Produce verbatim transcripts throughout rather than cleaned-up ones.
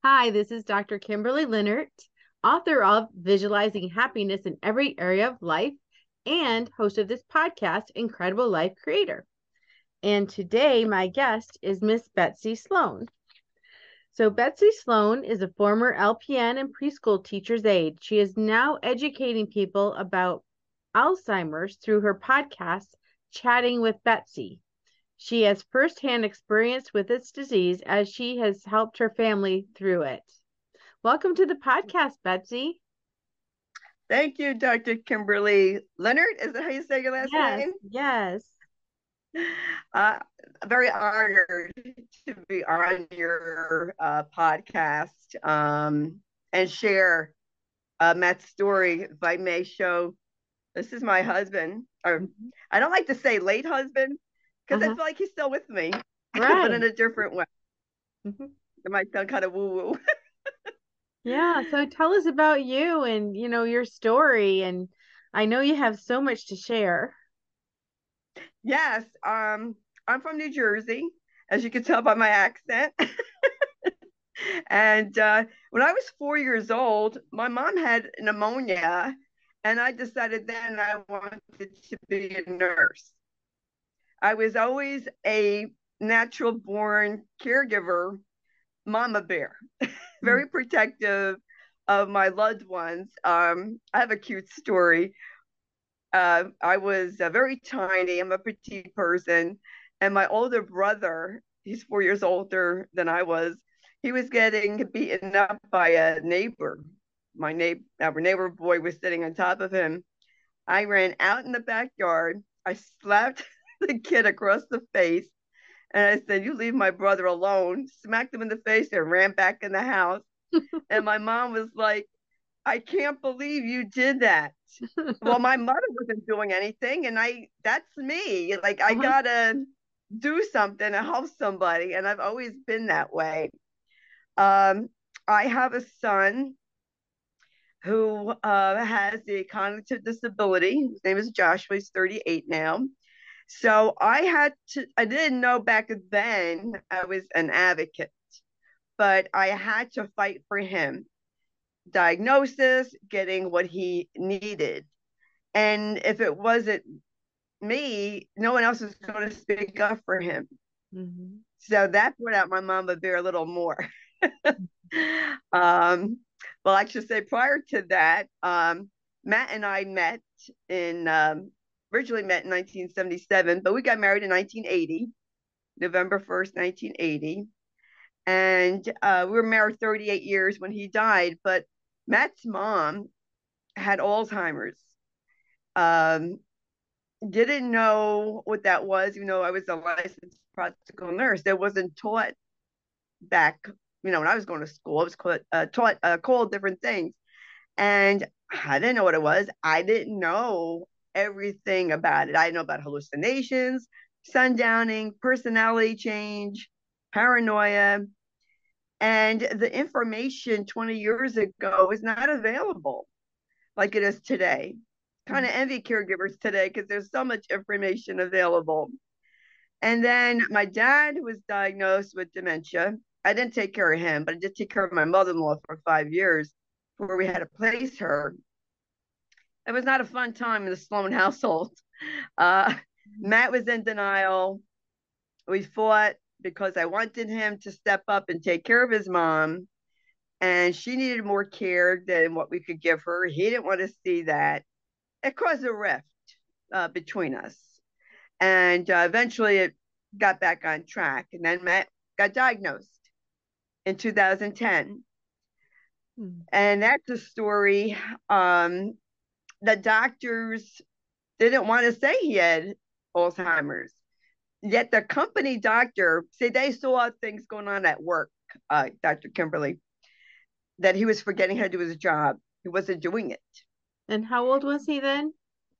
Hi, this is Doctor Kimberly Leonard, author of Visualizing Happiness in Every Area of Life and host of this podcast, Incredible Life Creator. And today, my guest is Miss Betsy Sloan. So, Betsy Sloan is a former L P N and preschool teacher's aide. She is now educating people about Alzheimer's through her podcast, Chatting with Betsy. She has firsthand experience with this disease as she has helped her family through it. Welcome to the podcast, Betsy. Thank you, Doctor Kimberly Leonard. Is that how you say your last Yes, name? yes. Uh, very honored to be on your uh, podcast um, and share uh, Matt's story. If I may show, this is my husband. Or Mhm. I don't like to say late husband because I Uh-huh. feel like he's still with me, but in Right. a different way. Mhm. It might sound kind of woo woo. Yeah, so tell us about you and, you know, your story. And I know you have so much to share. Yes, um, I'm from New Jersey, as you can tell by my accent. And uh, when I was four years old, my mom had pneumonia, and I decided then I wanted to be a nurse. I was always a natural born caregiver, mama bear, Mm. very protective of my loved ones. Um, I have a cute story. Uh, I was uh, very tiny. I'm a petite person, and my older brother, he's four years older than I was. He was getting beaten up by a neighbor. My neighbor, our neighbor boy, was sitting on top of him. I ran out in the backyard. I slapped the kid across the face, and I said, "You leave my brother alone." Smacked him in the face and ran back in the house. And my mom was like, "I can't believe you did that." Well, my mother wasn't doing anything, and I that's me. Like I Uh-huh. gotta do something to help somebody, and I've always been that way. Um, I have a son who uh, has a cognitive disability. His name is Joshua. He's thirty-eight now. So I had to, I didn't know back then I was an advocate, but I had to fight for him. Diagnosis, getting what he needed. And if it wasn't me, no one else was going to speak up for him. Mhm. So that brought out my mama bear a little more. um, well, I should say prior to that, um, Matt and I met in um, originally met in nineteen seventy-seven, but we got married in nineteen eighty, November first, nineteen eighty. And uh, we were married thirty-eight years when he died. But Matt's mom had Alzheimer's. Um, didn't know what that was. You know, I was a licensed practical nurse. That wasn't taught back, you know, when I was going to school. I was called, uh, taught uh, called different things, and I didn't know what it was. I didn't know everything about it. I didn't know about hallucinations, sundowning, personality change, paranoia, and the information twenty years ago is not available like it is today. Kind Mhm. of envy caregivers today because there's so much information available. And then my dad was diagnosed with dementia. I didn't take care of him, but I did take care of my mother in law for five years where we had to place her. It was not a fun time in the Sloan household. Uh, Matt was in denial. We fought because I wanted him to step up and take care of his mom, and she needed more care than what we could give her. He didn't want to see that. It caused a rift uh, between us. And uh, eventually it got back on track. And then Matt got diagnosed in two thousand ten. Mhm. And that's a story. Um, the doctors didn't want to say he had Alzheimer's. Yet the company doctor said they saw things going on at work, uh, Doctor Kimberly, that he was forgetting how to do his job. He wasn't doing it. And how old was he then?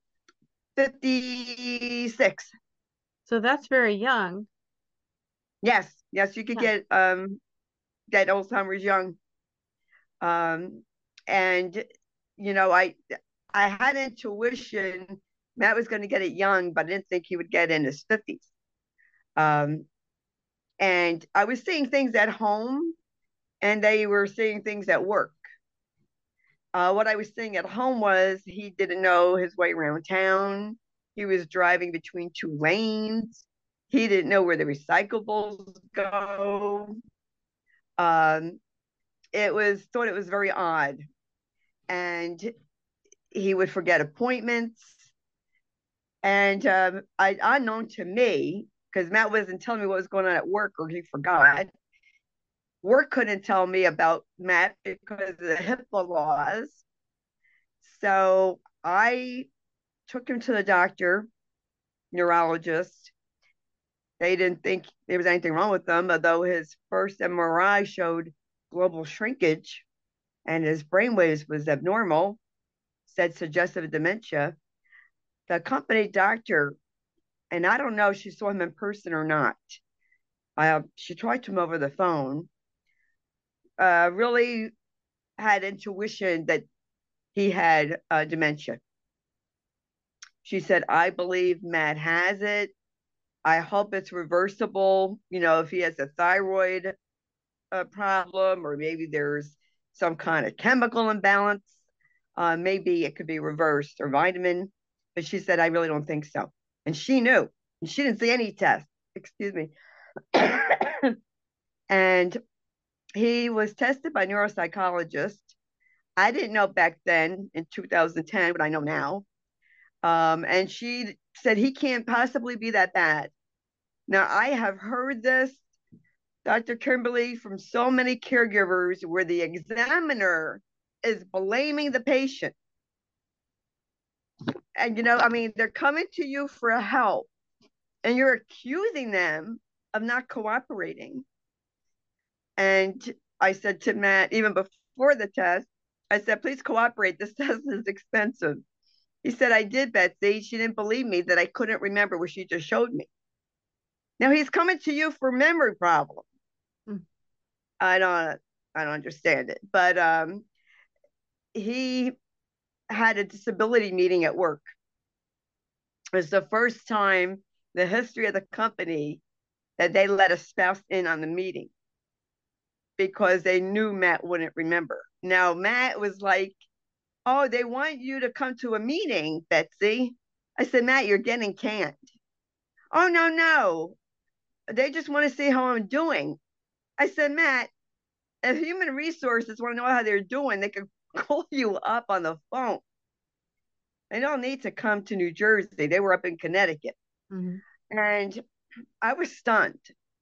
fifty-six. So that's very young. Yes, yes, you could Yeah. get um, get Alzheimer's young. Um, and you know, I I had intuition Matt was going to get it young, but I didn't think he would get in his fifties. Um, and I was seeing things at home and they were seeing things at work. Uh, what I was seeing at home was he didn't know his way around town. He was driving between two lanes. He didn't know where the recyclables go. Um, it was thought it was very odd, and he would forget appointments. And um, I, unknown to me, because Matt wasn't telling me what was going on at work, or he forgot. Work couldn't tell me about Matt because of the HIPAA laws. So I took him to the doctor, neurologist. They didn't think there was anything wrong with him, although his first M R I showed global shrinkage and his brainwaves was abnormal, said suggestive dementia. The company doctor, and I don't know if she saw him in person or not. Uh, she tried to him over the phone. Uh, really had intuition that he had uh, dementia. She said, I believe Matt has it. I hope it's reversible. You know, if he has a thyroid uh, problem, or maybe there's some kind of chemical imbalance, uh, maybe it could be reversed, or vitamin. But she said, I really don't think so. And she knew. And she didn't see any test. Excuse me. And he was tested by neuropsychologist. I didn't know back then in two thousand ten, but I know now. Um, and she said he can't possibly be that bad. Now, I have heard this, Doctor Kimberly, from so many caregivers where the examiner is blaming the patient. And, you know, I mean, they're coming to you for help and you're accusing them of not cooperating. And I said to Matt, even before the test, I said, please cooperate. This test is expensive. He said, I did, Betsy. She didn't believe me that I couldn't remember what she just showed me. Now he's coming to you for memory problems. Mm. I don't, I don't understand it. But um, he had a disability meeting at work. It was the first time in the history of the company that they let a spouse in on the meeting because they knew Matt wouldn't remember. Now, Matt was like, oh, they want you to come to a meeting, Betsy. I said, Matt, you're getting canned. Oh, no, no. They just want to see how I'm doing. I said, Matt, if human resources want to know how they're doing, they can call you up on the phone. They don't need to come to New Jersey. They were up in Connecticut. Mm-hmm. And I was stunned.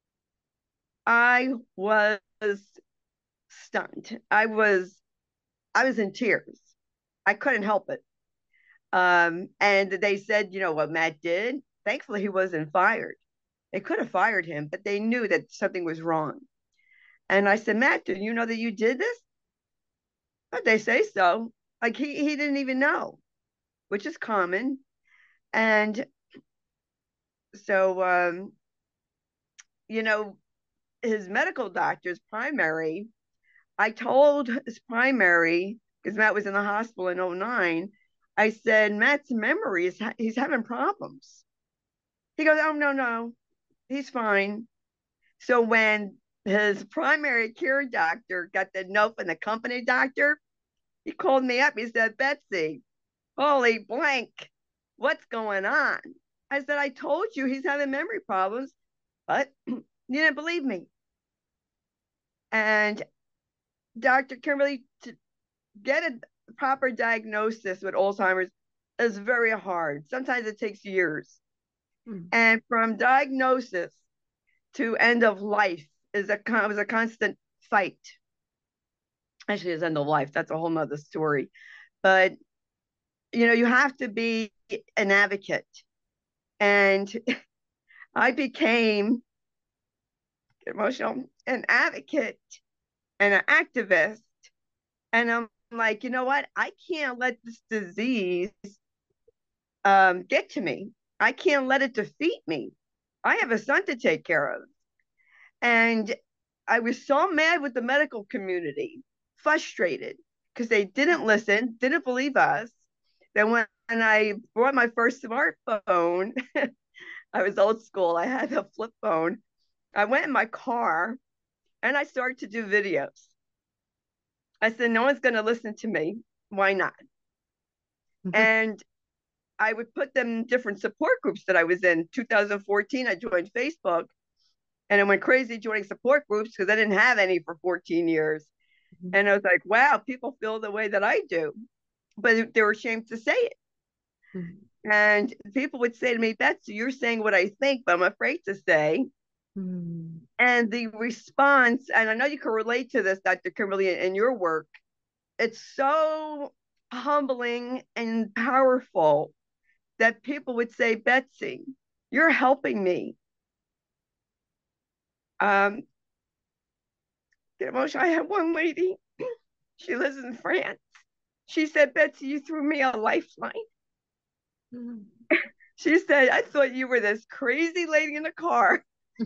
I was stunned. I was, I was in tears. I couldn't help it. Um, and they said, you know what Matt did? Thankfully, he wasn't fired. They could have fired him, but they knew that something was wrong. And I said, Matt, do you know that you did this? But they say so. Like he, he didn't even know, which is common. And so, um, you know, his medical doctor's primary, I told his primary, because Matt was in the hospital in oh nine, I said, Matt's memory is, he's having problems. He goes, oh, no, no, he's fine. So when his primary care doctor got the note from the company doctor, he called me up. He said, Betsy, holy blank, what's going on? I said, I told you he's having memory problems, but you didn't believe me. And Doctor Kimberly, to get a proper diagnosis with Alzheimer's is very hard. Sometimes it takes years. Mm-hmm. And from diagnosis to end of life is a was a constant fight. Actually, it's end of life. That's a whole nother story. But you know, you have to be an advocate. And I became emotional, an advocate and an activist. And I'm like, you know what? I can't let this disease um, get to me. I can't let it defeat me. I have a son to take care of. And I was so mad with the medical community, frustrated, because they didn't listen, didn't believe us. Then when I bought my first smartphone, I was old school. I had a flip phone. I went in my car and I started to do videos. I said, no one's going to listen to me. Why not? And I would put them in different support groups that I was in. two thousand fourteen, I joined Facebook, and I went crazy joining support groups because I didn't have any for fourteen years. And I was like, wow, people feel the way that I do. But they were ashamed to say it. Mm-hmm. And people would say to me, Betsy, you're saying what I think, but I'm afraid to say. Mm-hmm. And the response, and I know you can relate to this, Doctor Kimberly, in your work, it's so humbling and powerful that people would say, Betsy, you're helping me. Um, get emotional. I had one lady, she lives in France. She said, Betsy, you threw me a lifeline. Mm-hmm. She said, I thought you were this crazy lady in the car.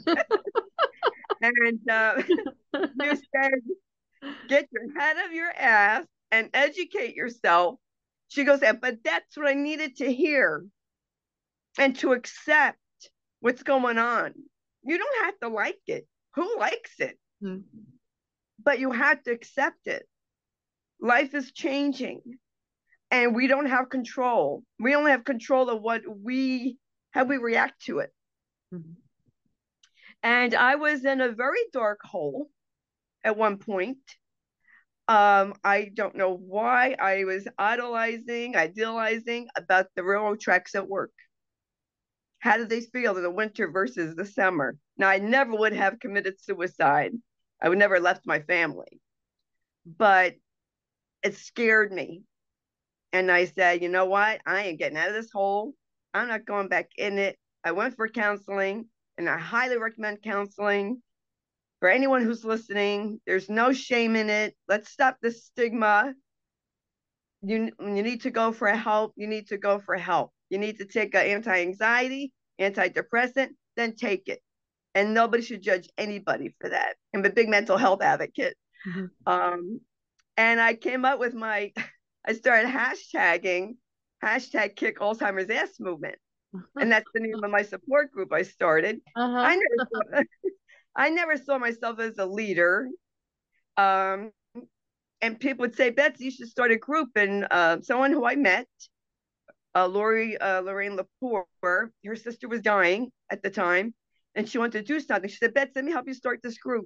And uh, you said, get your head out of your ass and educate yourself. She goes, but that's what I needed to hear and to accept what's going on. You don't have to like it. Who likes it? Mm-hmm. But you have to accept it. Life is changing and we don't have control. We only have control of what we, how we react to it. Mm-hmm. And I was in a very dark hole at one point. Um, I don't know why. I was idolizing, idealizing about the railroad tracks at work. How did they feel in the winter versus the summer? Now, I never would have committed suicide. I would never have left my family. But it scared me. And I said, you know what? I ain't getting out of this hole. I'm not going back in it. I went for counseling, and I highly recommend counseling. For anyone who's listening, there's no shame in it. Let's stop the stigma. You, you need to go for help. You need to go for help. You need to take an anti-anxiety, antidepressant, then take it. And nobody should judge anybody for that. I'm a big mental health advocate. Mm-hmm. Um, and I came up with my, I started hashtagging, hashtag kick Alzheimer's ass movement. And that's the name of my support group I started. Uh-huh. I never saw, I never saw myself as a leader. Um, and people would say, Betsy, you should start a group. And uh, someone who I met, uh, Lori, uh, Lorraine Lepore, her sister was dying at the time, and she wanted to do something. She said, Betsy, let me help you start this group.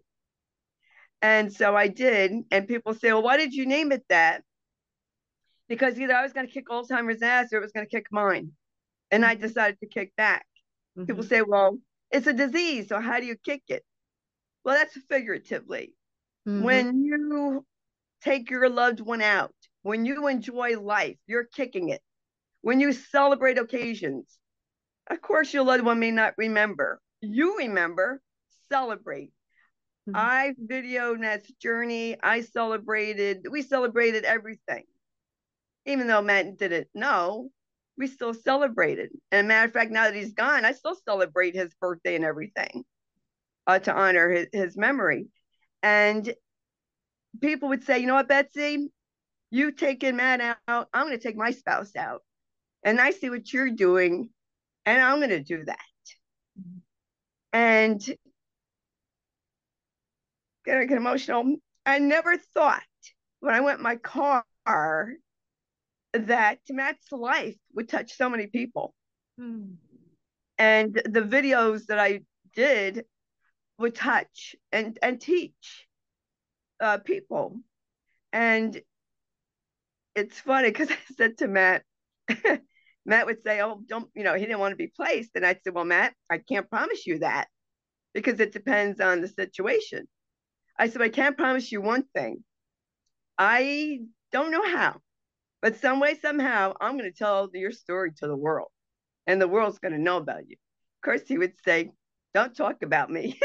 And so I did. And people say, well, why did you name it that? Because either I was going to kick Alzheimer's ass or it was going to kick mine. And mm-hmm. I decided to kick back. Mm-hmm. People say, well, it's a disease, so how do you kick it? Well, that's figuratively. Mm-hmm. When you take your loved one out, when you enjoy life, you're kicking it. When you celebrate occasions, of course, your loved one may not remember. You remember, celebrate. Mm-hmm. I videoed Matt's journey. I celebrated, we celebrated everything. Even though Matt didn't know, we still celebrated. And a matter of fact, now that he's gone, I still celebrate his birthday and everything uh, to honor his, his memory. And people would say, you know what, Betsy, you taking Matt out, I'm going to take my spouse out. And I see what you're doing, and I'm going to do that. Mm-hmm. And getting get emotional. I never thought when I went in my car that Matt's life would touch so many people. Mm. And the videos that I did would touch and, and teach uh, people. And it's funny because I said to Matt, Matt would say, oh, don't, you know, he didn't want to be placed. And I'd say, well, Matt, I can't promise you that because it depends on the situation. I said, I can't promise you one thing. I don't know how, but some way, somehow, I'm going to tell your story to the world, and the world's going to know about you. Of course, he would say, don't talk about me.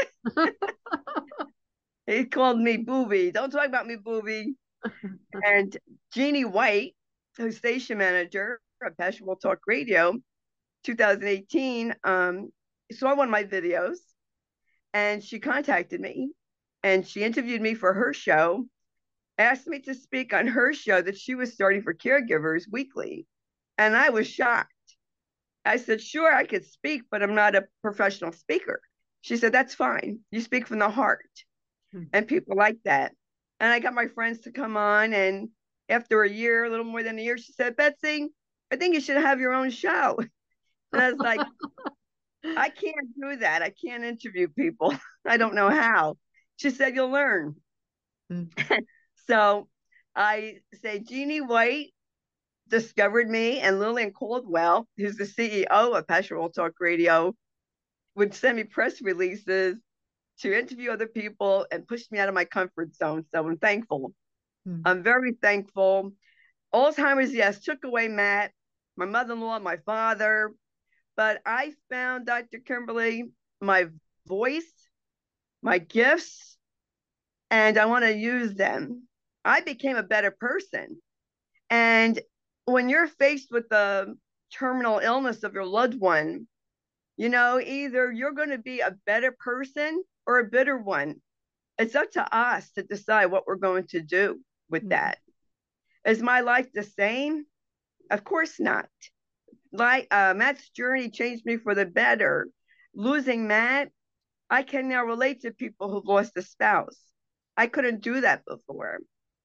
He called me Booby. Don't talk about me, Booby. And Jeannie White, who's station manager of Passionable Talk Radio, two thousand eighteen, um, saw one of my videos, and she contacted me, and she interviewed me for her show, asked me to speak on her show that she was starting for caregivers weekly. And I was shocked. I said, sure, I could speak, but I'm not a professional speaker. She said, that's fine. You speak from the heart. Hmm. And people like that. And I got my friends to come on. And after a year, a little more than a year, she said, Betsy, I think you should have your own show. And I was like, I can't do that. I can't interview people. I don't know how. She said, you'll learn. Mm. So I say, Jeannie White discovered me, and Lillian Caldwell, who's the C E O of Pastoral Talk Radio, would send me press releases to interview other people and push me out of my comfort zone. So I'm thankful. Mm. I'm very thankful. Alzheimer's, yes, took away Matt, my mother-in-law, my father, but I found, Doctor Kimberly, my voice, my gifts, and I want to use them. I became a better person. And when you're faced with the terminal illness of your loved one, you know, either you're going to be a better person or a bitter one. It's up to us to decide what we're going to do with Mm. that. Is my life the same? Of course not. Like uh, Matt's journey changed me for the better. Losing Matt, I can now relate to people who've lost a spouse. I couldn't do that before.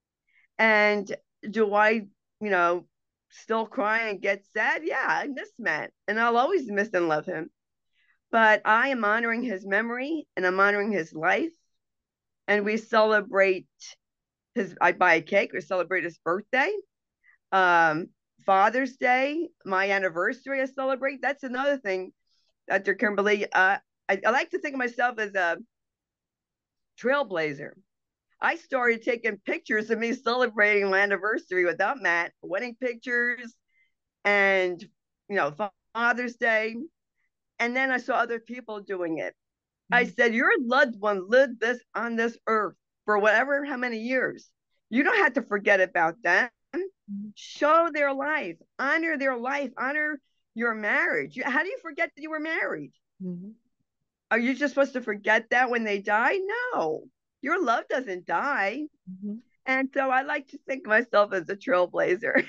And do I, you know, still cry and get sad? Yeah, I miss Matt, and I'll always miss and love him. But I am honoring his memory and I'm honoring his life. And we celebrate his, I buy a cake, we celebrate his birthday. Um, Father's Day, my anniversary, I celebrate. That's another thing, Doctor Kimberly. Uh, I, I like to think of myself as a trailblazer. I started taking pictures of me celebrating my anniversary without Matt, wedding pictures, and you know, Father's Day. And then I saw other people doing it. I said, your loved one lived this on this earth for whatever, how many years. You don't have to forget about them. Show their life, honor their life, honor your marriage. How do you forget that you were married? Mm-hmm. Are you just supposed to forget that when they die? No, your love doesn't die. Mm-hmm. And so I like to think of myself as a trailblazer.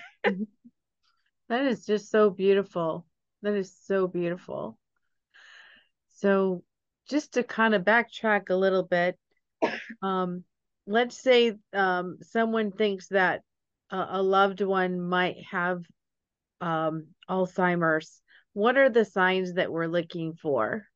That is just so beautiful. That is so beautiful. So just to kind of backtrack a little bit, um, let's say um, someone thinks that a, a loved one might have um, Alzheimer's. What are the signs that we're looking for?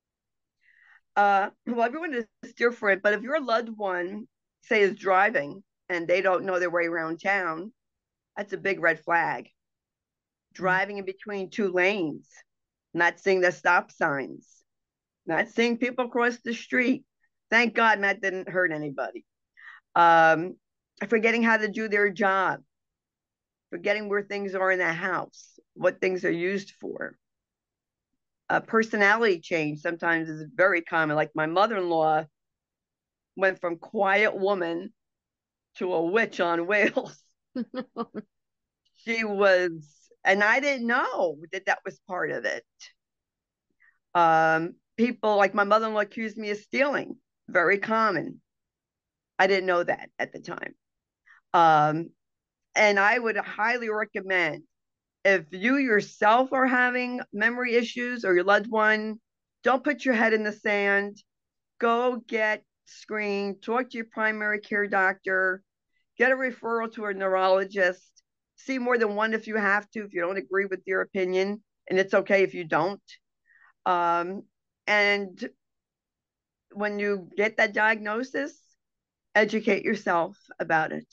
Uh, well, everyone is different, but if your loved one, say, is driving and they don't know their way around town, that's a big red flag. Driving in between two lanes, not seeing the stop signs, not seeing people cross the street. Thank God Matt didn't hurt anybody. Um, forgetting how to do their job, forgetting where things are in the house, what things are used for. A personality change sometimes is very common. Like my mother-in-law went from quiet woman to a witch on wheels. She was, and I didn't know that that was part of it. Um, people like my mother-in-law accused me of stealing. Very common. I didn't know that at the time. Um, and I would highly recommend, if you yourself are having memory issues or your loved one, don't put your head in the sand. Go get screened, talk to your primary care doctor, get a referral to a neurologist, see more than one if you have to, if you don't agree with their opinion, and it's okay if you don't. Um, and when you get that diagnosis, educate yourself about it.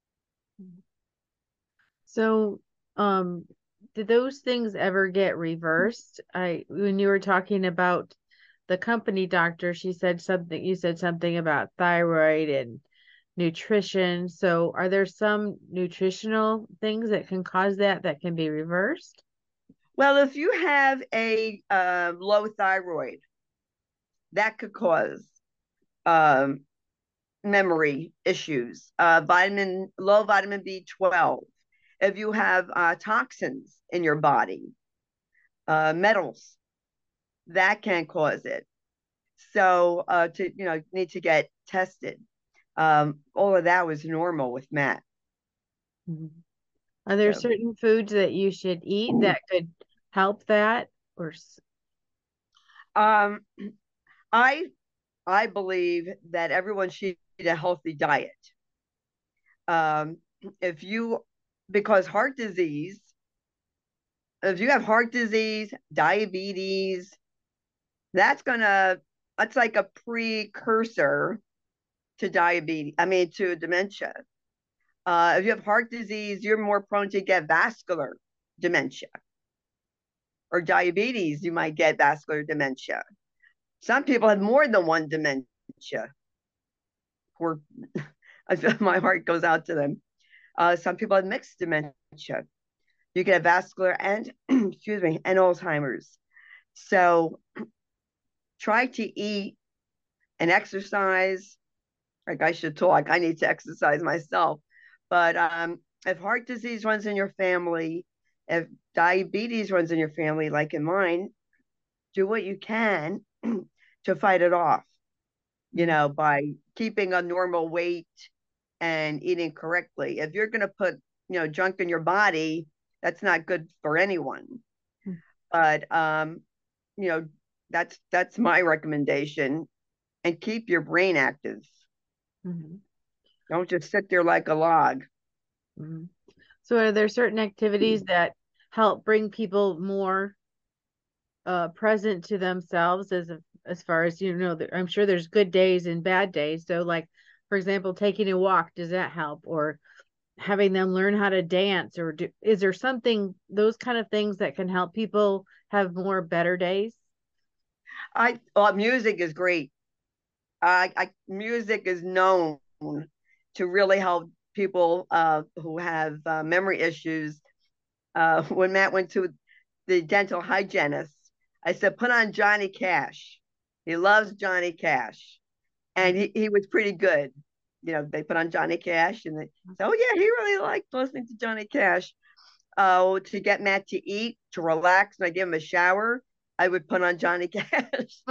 So, um, did those things ever get reversed? I, when you were talking about the company doctor, she said something, you said something about thyroid and nutrition. So, are there some nutritional things that can cause that that can be reversed? Well, if you have a uh, low thyroid, that could cause um, memory issues. Uh, vitamin low vitamin B twelve. If you have uh, toxins in your body, uh, metals, that can cause it. So uh, to you know need to get tested. Um, all of that was normal with Matt. Are there So, certain foods that you should eat that could help that? Or um, I I believe that everyone should eat a healthy diet. Um, if you, because heart disease, if you have heart disease, diabetes, that's gonna, that's like a precursor to diabetes, I mean, to dementia. Uh, if you have heart disease, you're more prone to get vascular dementia, or diabetes, you might get vascular dementia. Some people have more than one dementia. Poor, my heart goes out to them. Uh, some people have mixed dementia. You can have vascular and, excuse me, and Alzheimer's. So try to eat and exercise. Like, I should talk, I need to exercise myself. But um, if heart disease runs in your family, if diabetes runs in your family, like in mine, do what you can to fight it off, you know, by keeping a normal weight and eating correctly. If you're going to put, you know, junk in your body, that's not good for anyone. Mm-hmm. But, um, you know, that's, that's my recommendation. And keep your brain active. Mm-hmm. Don't just sit there like a log. Mm-hmm. So are there certain activities that help bring people more uh, present to themselves, as as far as, you know, I'm sure there's good days and bad days. So like, for example, taking a walk, does that help? Or having them learn how to dance? Or do, is there something, those kind of things that can help people have more better days? I well, music is great. I, I music is known to really help people uh, who have uh, memory issues. Uh, when Matt went to the dental hygienist, I said, put on Johnny Cash. He loves Johnny Cash. And he, he was pretty good. You know, they put on Johnny Cash and they said, oh, yeah, he really liked listening to Johnny Cash. Uh, to get Matt to eat, to relax, and I give him a shower, I would put on Johnny Cash.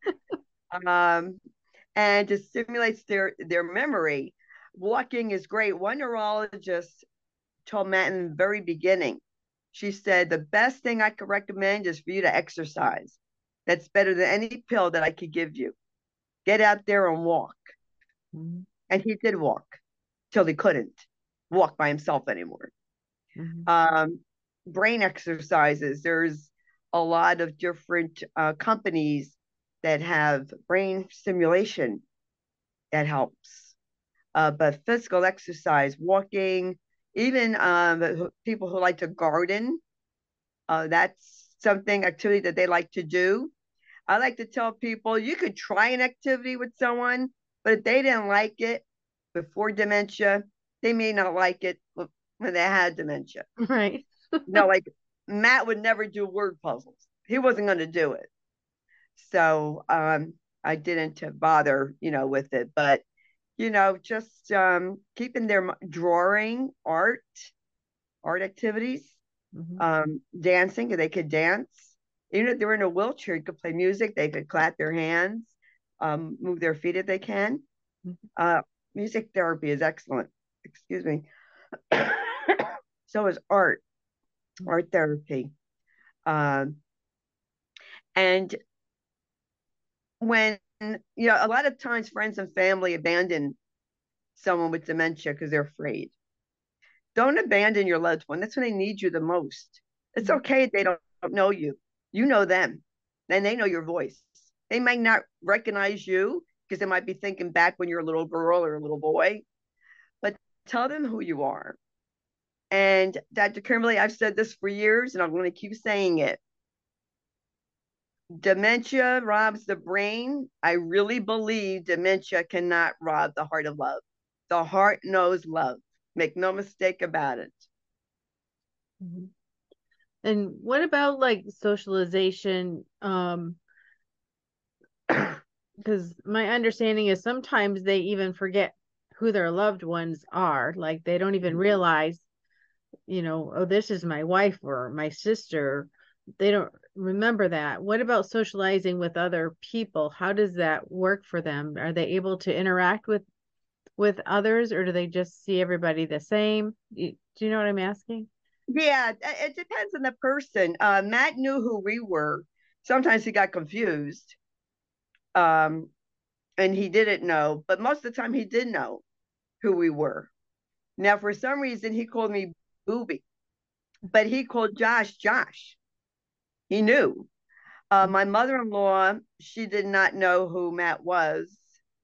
um, and to stimulate their, their memory. Walking is great. One neurologist told Matt in the very beginning, she said, the best thing I could recommend is for you to exercise. That's better than any pill that I could give you. Get out there and walk. Mm-hmm. And he did walk till he couldn't walk by himself anymore. Mm-hmm. Um, brain exercises. There's a lot of different uh, companies that have brain stimulation that helps. Uh, but physical exercise, walking, even um, people who like to garden, uh, that's something, activity that they like to do. I like to tell people you could try an activity with someone, but if they didn't like it before dementia, they may not like it when they had dementia. Right. You know, like Matt would never do word puzzles. He wasn't going to do it. So um, I didn't bother, you know, with it. But, you know, just um, keeping their drawing, art, art activities, mm-hmm. um, dancing, they could dance. Even if they were in a wheelchair, you could play music. They could clap their hands, um, move their feet if they can. Mm-hmm. Uh, music therapy is excellent. Excuse me. So is art, art therapy. Um, and when, you know, a lot of times friends and family abandon someone with dementia because they're afraid. Don't abandon your loved one. That's when they need you the most. It's okay if they don't, don't know you. You know them. And they know your voice. They might not recognize you because they might be thinking back when you're a little girl or a little boy. But tell them who you are. And Doctor Kimberly, I've said this for years, and I'm going to keep saying it. Dementia robs the brain. I really believe dementia cannot rob the heart of love. The heart knows love. Make no mistake about it. Mm-hmm. And what about like socialization? Um, because my understanding is sometimes they even forget who their loved ones are. Like they don't even realize, you know, oh, this is my wife or my sister. They don't remember that. What about socializing with other people? How does that work for them? Are they able to interact with with others, or do they just see everybody the same? Do you know what I'm asking? Yeah, it depends on the person. Uh, Matt knew who we were. Sometimes he got confused, um, and he didn't know. But most of the time, he did know who we were. Now, for some reason, he called me Booby, but he called Josh Josh. He knew. Uh, my mother-in-law, she did not know who Matt was,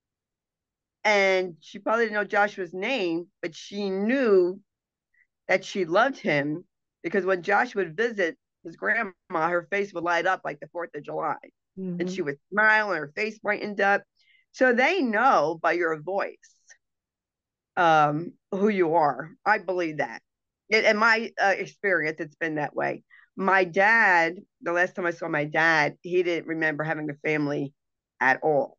and she probably didn't know Joshua's name, but she knew that she loved him because when Josh would visit his grandma, her face would light up like the fourth of July. And Mm-hmm. she would smile and her face brightened up. So they know by your voice um, who you are. I believe that. In, in my uh, experience, it's been that way. My dad, the last time I saw my dad, he didn't remember having a family at all.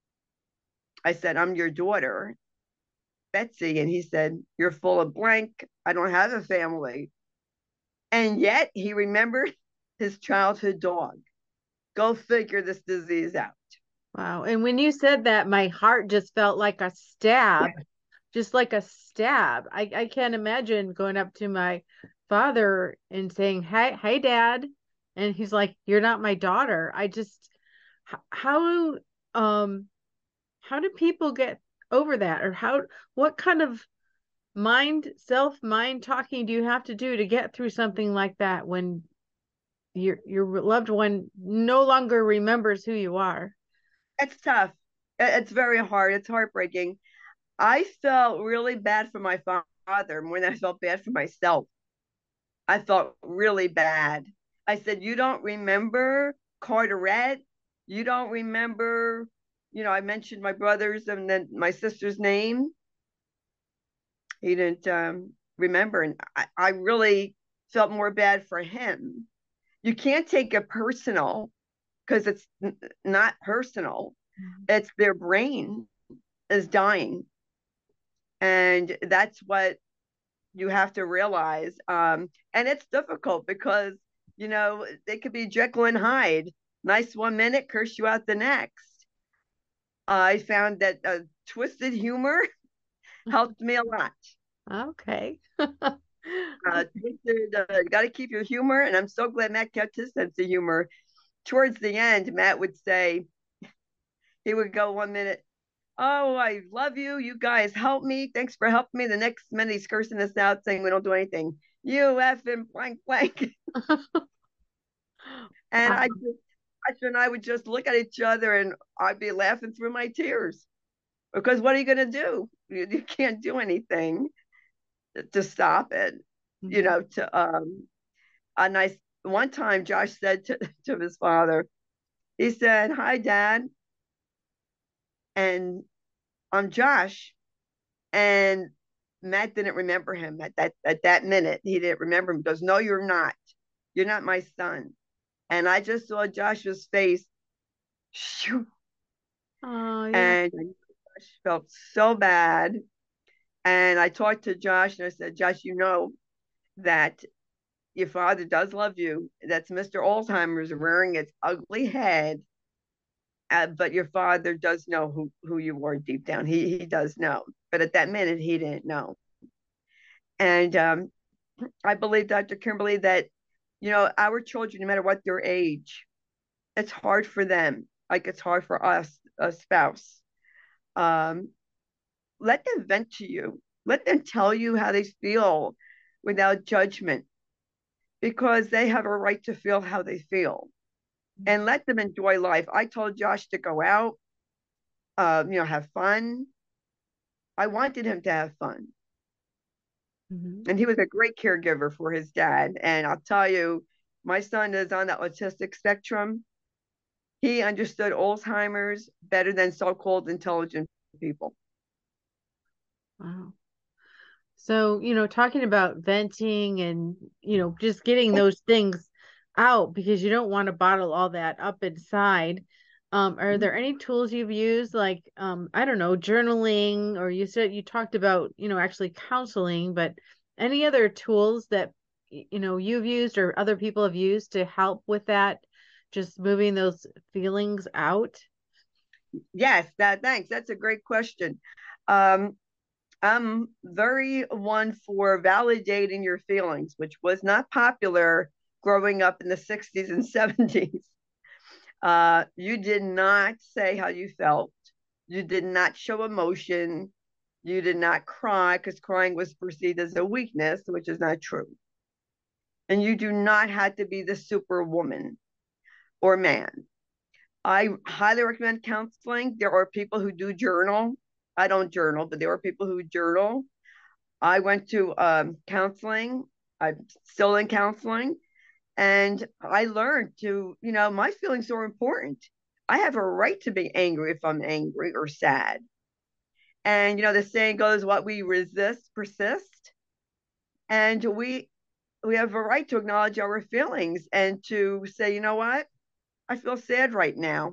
I said, I'm your daughter, Betsy. And he said, you're full of blank. I don't have a family. And yet he remembered his childhood dog. Go figure this disease out. Wow. And when you said that, my heart just felt like a stab, just like a stab. I, I can't imagine going up to my father and saying, Hey, hey, dad. And he's like, You're not my daughter. I just, h- how, um, how do people get over that? Or how, what kind of mind, self mind talking do you have to do to get through something like that when your your loved one no longer remembers who you are? It's tough. It's very hard. It's heartbreaking. I felt really bad for my father more than I felt bad for myself. I felt really bad. I said, you don't remember Carteret? You don't remember, you know, I mentioned my brother's and then my sister's name. He didn't um, remember. And I, I really felt more bad for him. You can't take it personal because it's n- not personal. It's their brain is dying. And that's what you have to realize. Um, and it's difficult because, you know, they could be Jekyll and Hyde. Nice one minute, curse you out the next. I found that uh, twisted humor helped me a lot. Okay. Uh, twisted, uh, got to keep your humor. And I'm so glad Matt kept his sense of humor. Towards the end, Matt would say, he would go one minute, oh, I love you. You guys help me. Thanks for helping me. The next minute he's cursing us out saying we don't do anything. You effing blank blank. And Wow. I just, Asher and I would just look at each other and I'd be laughing through my tears because what are you going to do? You, you can't do anything to stop it. You Mhm. know, to, um, a nice, one time Josh said to, to his father, he said, hi, Dad. And I'm Josh. And Matt didn't remember him at that at that minute. He didn't remember him. He goes, no, you're not. You're not my son. And I just saw Joshua's face, shoo, Oh, yeah. and Josh felt so bad. And I talked to Josh and I said, Josh, you know that your father does love you. That's Mister Alzheimer's rearing its ugly head. Uh, but your father does know who, who you are deep down. He he does know. But at that minute, he didn't know. And um, I believe, Doctor Kimberly, that, you know, our children, no matter what their age, it's hard for them. Like it's hard for us, a spouse. Um, let them vent to you. Let them tell you how they feel without judgment because they have a right to feel how they feel and let them enjoy life. I told Josh to go out, uh, you know, have fun. I wanted him to have fun. Mhm. And he was a great caregiver for his dad. And I'll tell you, my son is on the autistic spectrum. He understood Alzheimer's better than so-called intelligent people. Wow. So, you know, talking about venting and, you know, just getting those things out because you don't want to bottle all that up inside. Um, are there any tools you've used like, um, I don't know, journaling, or you said you talked about, you know, actually counseling, but any other tools that, y- you know, you've used or other people have used to help with that, just moving those feelings out? Yes, that thanks. That's a great question. Um, I'm very one for validating your feelings, which was not popular growing up in the sixties and seventies. Uh, you did not say how you felt. You did not show emotion. You did not cry because crying was perceived as a weakness, which is not true. And you do not have to be the superwoman or man. I highly recommend counseling. There are people who do journal. I don't journal, but there are people who journal. I went to um, counseling. I'm still in counseling. And I learned to, you know, my feelings are important. I have a right to be angry if I'm angry or sad. And, you know, the saying goes, what we resist persist. And we we have a right to acknowledge our feelings and to say, you know what? I feel sad right now.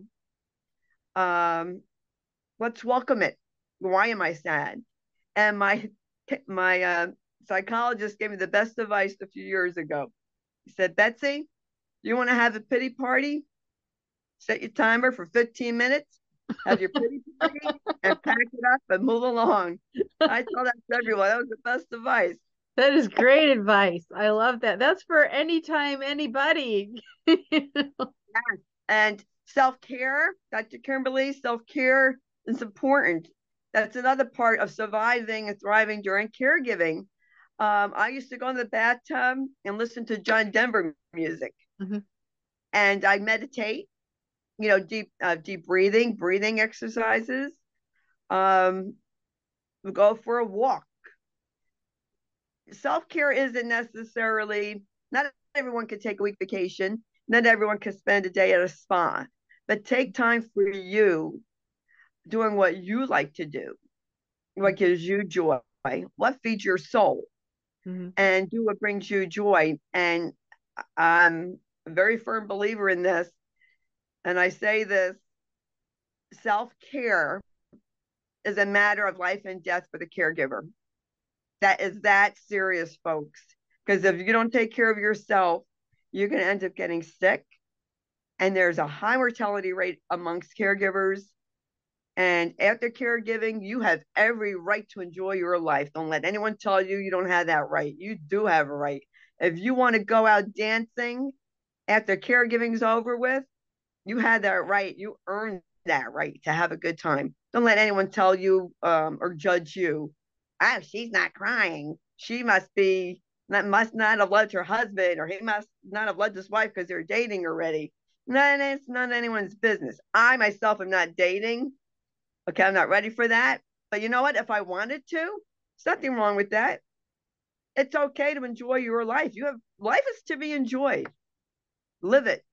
Um, let's welcome it. Why am I sad? And my my uh, psychologist gave me the best advice a few years ago. He said, Betsy, you want to have a pity party? Set your timer for fifteen minutes, have your pity party, and pack it up and move along. I tell that to everyone. That was the best advice. That is great advice. I love that. That's for anytime, anybody. Yes. And self-care, Doctor Kimberly, self-care is important. That's another part of surviving and thriving during caregiving. Um, I used to go in the bathtub and listen to John Denver music. Mm-hmm. And I meditate, you know, deep uh, deep breathing, breathing exercises. Um, go for a walk. Self-care isn't necessarily, not everyone can take a week vacation. Not everyone can spend a day at a spa, but take time for you doing what you like to do, what gives you joy, what feeds your soul, mm-hmm. and do what brings you joy. And I'm a very firm believer in this. And I say this, self-care is a matter of life and death for the caregiver. That is that serious, folks. Because if you don't take care of yourself, you're going to end up getting sick. And there's a high mortality rate amongst caregivers. And after caregiving, you have every right to enjoy your life. Don't let anyone tell you you don't have that right. You do have a right. If you want to go out dancing after caregiving's over with, you had that right. You earned that right to have a good time. Don't let anyone tell you um, or judge you. Oh, she's not crying. She must be, not, must not have loved her husband, or he must not have loved his wife because they're dating already. No, it's not anyone's business. I myself am not dating. Okay, I'm not ready for that. But you know what? If I wanted to, there's nothing wrong with that. It's okay to enjoy your life. You have life is to be enjoyed. Live it.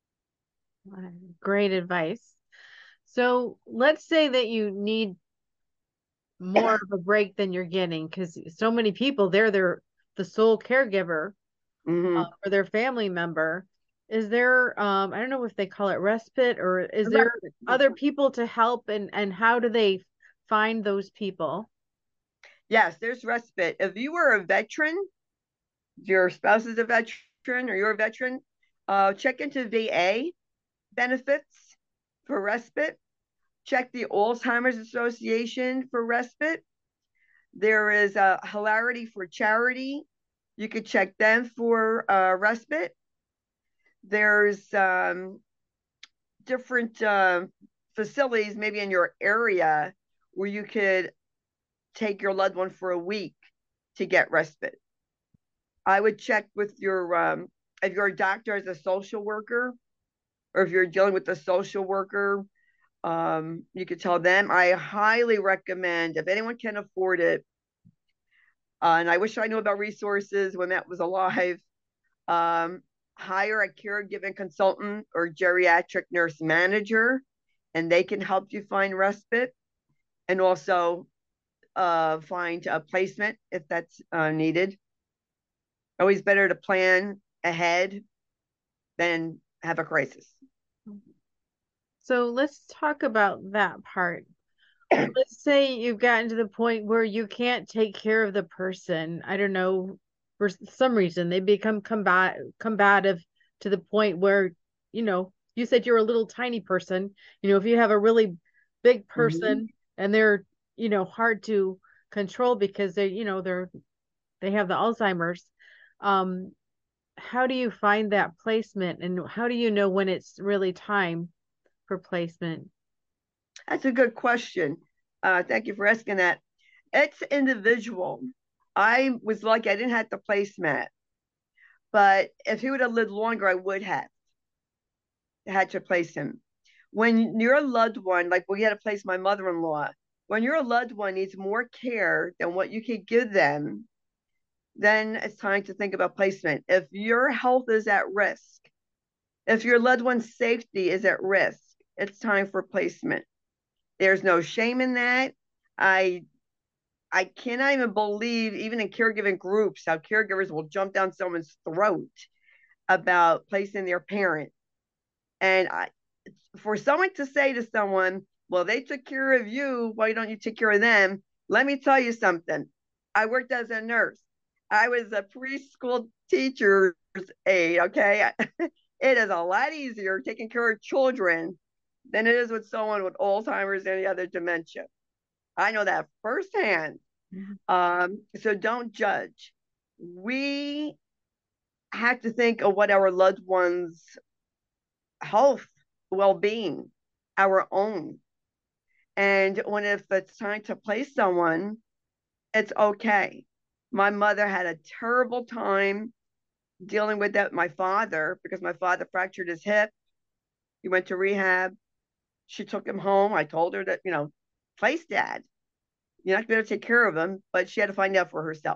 Great advice. So let's say that you need more of a break than you're getting, because so many people, they're they're the sole caregiver mm-hmm. uh, for their family member. Is there um I don't know if they call it respite, or is there respite. Other people to help, and and how do they find those people? Yes, there's respite. If you are a veteran, your spouse is a veteran, or you're a veteran, uh check into V A benefits for respite. Check the Alzheimer's Association for respite. There is a Hilarity for Charity. You could check them for uh, respite. There's um, different uh, facilities maybe in your area where you could take your loved one for a week to get respite. I would check with your, um, if your doctor is a social worker, or if you're dealing with a social worker, um, you could tell them. I highly recommend, if anyone can afford it, uh, and I wish I knew about resources when that was alive, um, hire a caregiving consultant or geriatric nurse manager, and they can help you find respite, and also uh, find a placement if that's uh, needed. Always better to plan ahead than have a crisis. So let's talk about that part. Let's say you've gotten to the point where you can't take care of the person. I don't know, for some reason they become combat combative to the point where, you know, you said you're a little tiny person. You know, if you have a really big person mm-hmm. and they're, you know, hard to control because they, you know, they're they have the Alzheimer's. Um, how do you find that placement, and how do you know when it's really time for placement? That's a good question. Uh, thank you for asking that. It's individual. I was lucky I didn't have to place Matt, but if he would have lived longer, I would have had to place him. When you're a loved one, like we had to place my mother-in-law, when your loved one needs more care than what you can give them, then it's time to think about placement. If your health is at risk, if your loved one's safety is at risk, it's time for placement. There's no shame in that. I I cannot even believe, even in caregiving groups, how caregivers will jump down someone's throat about placing their parent. And I, for someone to say to someone, well, they took care of you, why don't you take care of them? Let me tell you something. I worked as a nurse. I was a preschool teacher's aide, okay? It is a lot easier taking care of children than it is with someone with Alzheimer's and any other dementia. I know that firsthand. Mm-hmm. Um, so don't judge. We have to think of what our loved ones' health, well-being, our own. And when if it's time to place someone, it's okay. My mother had a terrible time dealing with that. My father, because my father fractured his hip, he went to rehab. She took him home. I told her that, you know, place dad. You're not going to take care of him, but she had to find out for herself.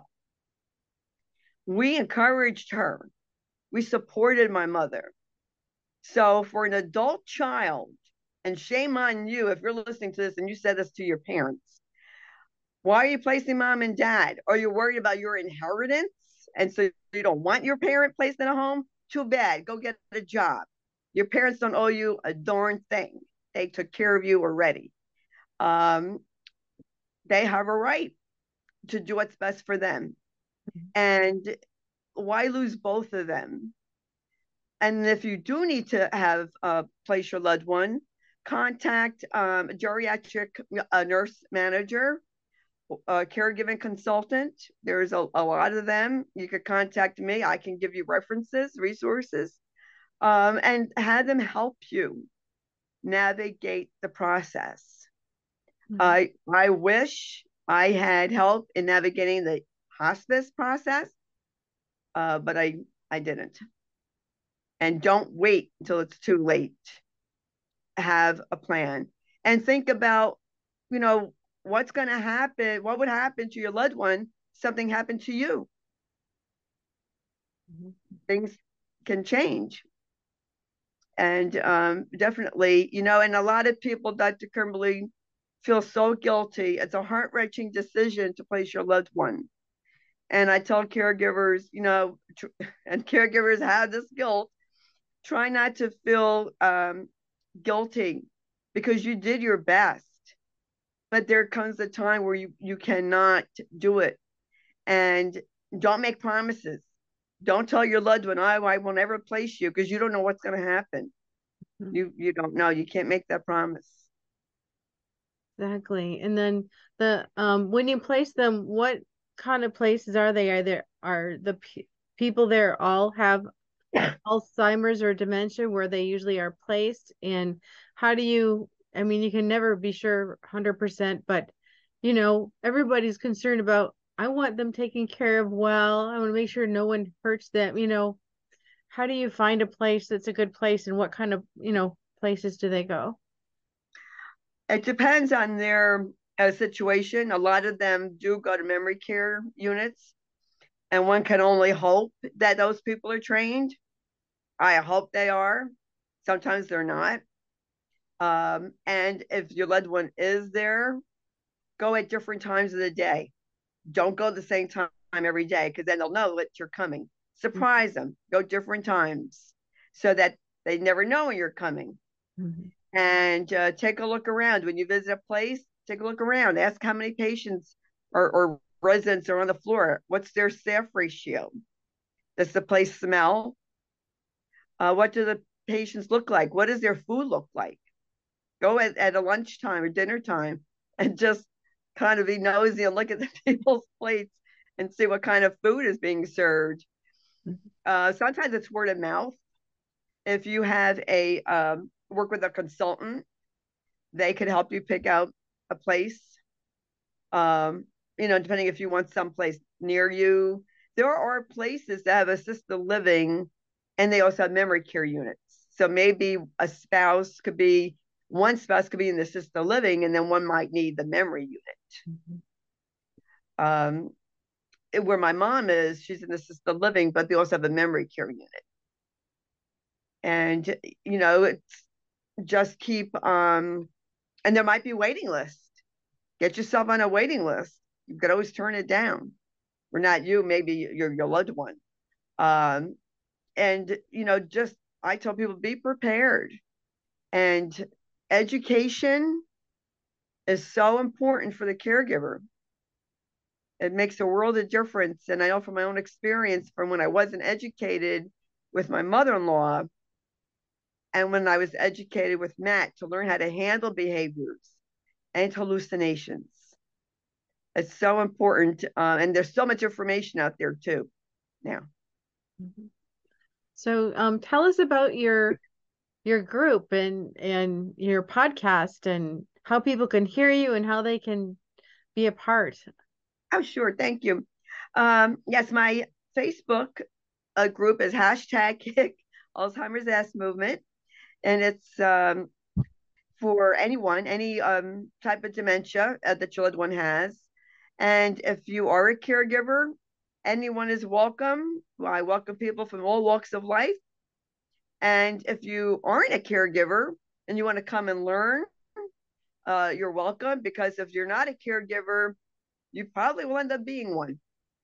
We encouraged her. We supported my mother. So for an adult child, and shame on you if you're listening to this and you said this to your parents, why are you placing mom and dad? Are you worried about your inheritance? And so you don't want your parent placed in a home? Too bad. Go get a job. Your parents don't owe you a darn thing. They took care of you already. Um, they have a right to do what's best for them. And why lose both of them? And if you do need to have uh, place your loved one, contact um, a geriatric uh, nurse manager, a caregiving consultant. There's a, a lot of them. You could contact me. I can give you references, resources, um, and have them help you navigate the process. Mm-hmm. I I wish I had help in navigating the hospice process, uh, but I I didn't. And don't wait until it's too late. Have a plan and think about, you know, what's going to happen. What would happen to your loved one? Something happened to you. Mm-hmm. Things can change. And um, definitely, you know, and a lot of people, Doctor Kimberly, feel so guilty. It's a heart-wrenching decision to place your loved one. And I tell caregivers, you know, and caregivers have this guilt, try not to feel um, guilty because you did your best. But there comes a time where you, you cannot do it. And don't make promises. Don't tell your loved one, I, I will never place you, because you don't know what's going to happen. Mm-hmm. You you don't know. You can't make that promise. Exactly. And then the um when you place them, what kind of places are they? Are there are the pe- people there all have Alzheimer's or dementia where they usually are placed? And how do you, I mean, you can never be sure one hundred percent, but you know, everybody's concerned about, I want them taken care of well. I want to make sure no one hurts them, you know. How do you find a place that's a good place, and what kind of, you know, places do they go? It depends on their uh, situation. A lot of them do go to memory care units, and one can only hope that those people are trained. I hope they are. Sometimes they're not. Um, and if your loved one is there, go at different times of the day. Don't go the same time every day, because then they'll know that you're coming. Surprise mm-hmm. them. Go different times so that they never know when you're coming. Mm-hmm. And uh, take a look around. When you visit a place, take a look around. Ask how many patients or, or residents are on the floor. What's their staff ratio? Does the place smell? Uh, what do the patients look like? What does their food look like? Go at, at a lunchtime or dinner time and just kind of be nosy and look at the people's plates and see what kind of food is being served. Uh, sometimes it's word of mouth. If you have a um, work with a consultant, they could help you pick out a place. Um, you know, depending if you want someplace near you. There are places that have assisted living and they also have memory care units. So maybe a spouse could be, one spouse could be in the assisted living and then one might need the memory unit. Mm-hmm. Um, where my mom is, she's in assisted living, but they also have a memory care unit. And, you know, it's just keep, um, and there might be a waiting list. Get yourself on a waiting list. You could always turn it down. Or not you, maybe your, your loved one. Um, and, you know, just, I tell people, be prepared. And education is so important for the caregiver. It makes a world of difference. And I know from my own experience from when I wasn't educated with my mother-in-law and when I was educated with Matt to learn how to handle behaviors and hallucinations. It's so important. Uh, and there's so much information out there too now. Mm-hmm. So um, tell us about your your group and and your podcast and how people can hear you and how they can be a part. Oh, sure. Thank you. Um, yes, my Facebook uh, group is hashtag Kick Alzheimer's Ass Movement. And it's um, for anyone, any um, type of dementia uh, that your loved one has. And if you are a caregiver, anyone is welcome. I welcome people from all walks of life. And if you aren't a caregiver and you want to come and learn, uh, you're welcome, because if you're not a caregiver, you probably will end up being one.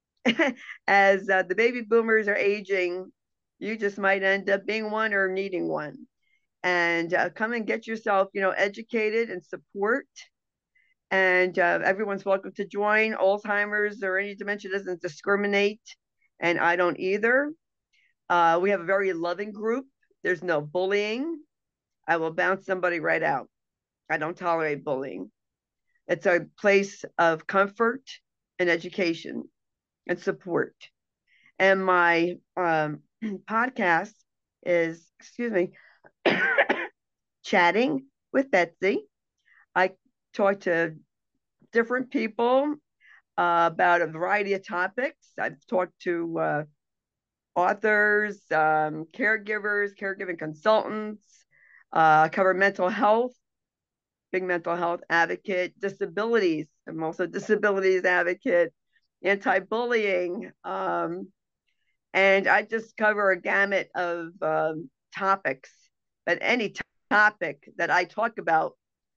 As uh, the baby boomers are aging, you just might end up being one or needing one. And uh, come and get yourself, you know, educated and support. And uh, everyone's welcome to join. Alzheimer's or any dementia doesn't discriminate, and I don't either. Uh, we have a very loving group. There's no bullying. I will bounce somebody right out. I don't tolerate bullying. It's a place of comfort and education and support. And my um, podcast is, excuse me, Chatting with Betsy. I talk to different people uh, about a variety of topics. I've talked to uh, authors, um, caregivers, caregiving consultants, uh, cover mental health, big mental health advocate, disabilities. I'm also a disabilities advocate, anti-bullying. Um, and I just cover a gamut of um, topics, but any t- topic that I talk about,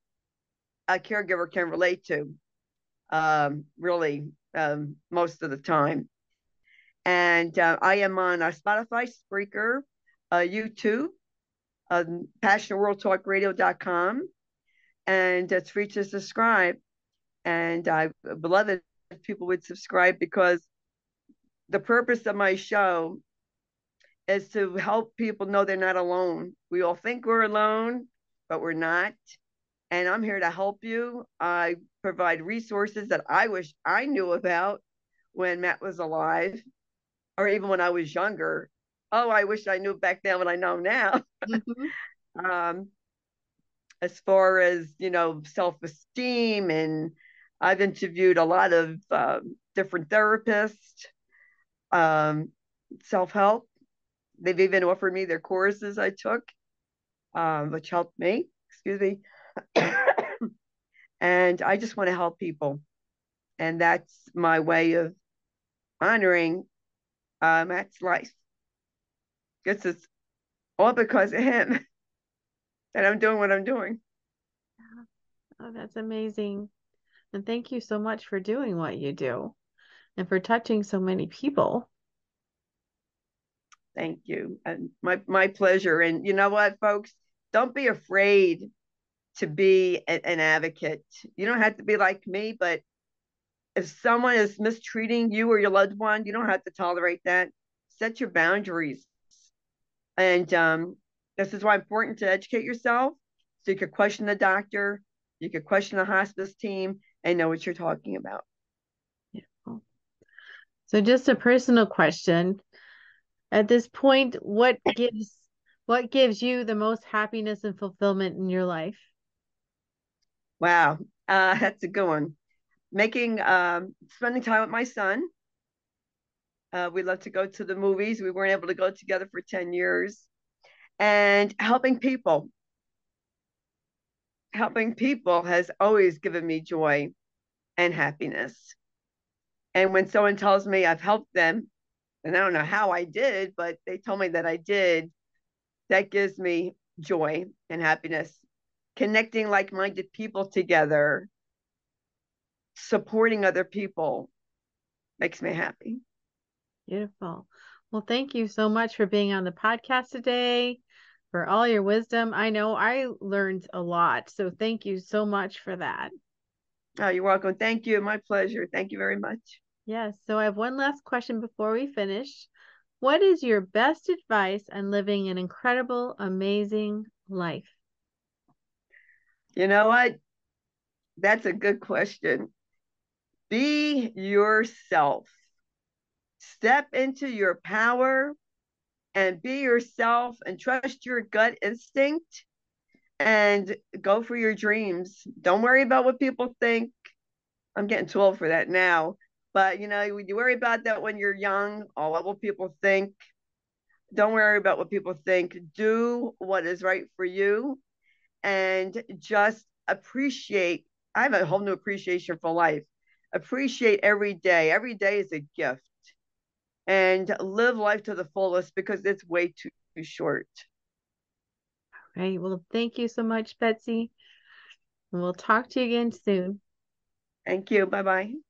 a caregiver can relate to, um, really, um, most of the time. And uh, I am on uh, Spotify, Spreaker, uh, YouTube, uh, passionate world talk radio dot com, and it's free to subscribe. And I would love it if people would subscribe, because the purpose of my show is to help people know they're not alone. We all think we're alone, but we're not. And I'm here to help you. I provide resources that I wish I knew about when Matt was alive, or even when I was younger. Oh, I wish I knew back then what I know now. Mm-hmm. um, as far as, you know, self-esteem, and I've interviewed a lot of um, different therapists, um, self-help. They've even offered me their courses I took, um, which helped me, excuse me. And I just want to help people. And that's my way of honoring uh, Matt's life. Guess it's all because of him that I'm doing what I'm doing. Oh, that's amazing. And thank you so much for doing what you do and for touching so many people. Thank you. And my, my pleasure. And you know what, folks? Don't be afraid to be a, an advocate. You don't have to be like me, but if someone is mistreating you or your loved one, you don't have to tolerate that. Set your boundaries. And um, this is why it's important to educate yourself, so you could question the doctor, you could question the hospice team, and know what you're talking about. Yeah. So just a personal question. At this point, what gives what gives you the most happiness and fulfillment in your life? Wow, uh, that's a good one. making, um, spending time with my son. Uh, we love to go to the movies. We weren't able to go together for ten years. And helping people. Helping people has always given me joy and happiness. And when someone tells me I've helped them, and I don't know how I did, but they told me that I did, that gives me joy and happiness. Connecting like minded people together, supporting other people makes me happy. Beautiful. Well, thank you so much for being on the podcast today, for all your wisdom. I know I learned a lot, so thank you so much for that. Oh, you're welcome. Thank you. My pleasure. Thank you very much. Yes. So I have one last question before we finish. What is your best advice on living an incredible, amazing life? You know what? That's a good question. Be yourself. Step into your power and be yourself and trust your gut instinct and go for your dreams. Don't worry about what people think. I'm getting too old for that now. But you know, you worry about that when you're young. Oh, what will people think? Don't worry about what people think. Do what is right for you and just appreciate. I have a whole new appreciation for life. Appreciate every day. Every day is a gift. And live life to the fullest because it's way too, too short. All right. Well, thank you so much, Betsy. And we'll talk to you again soon. Thank you. Bye bye.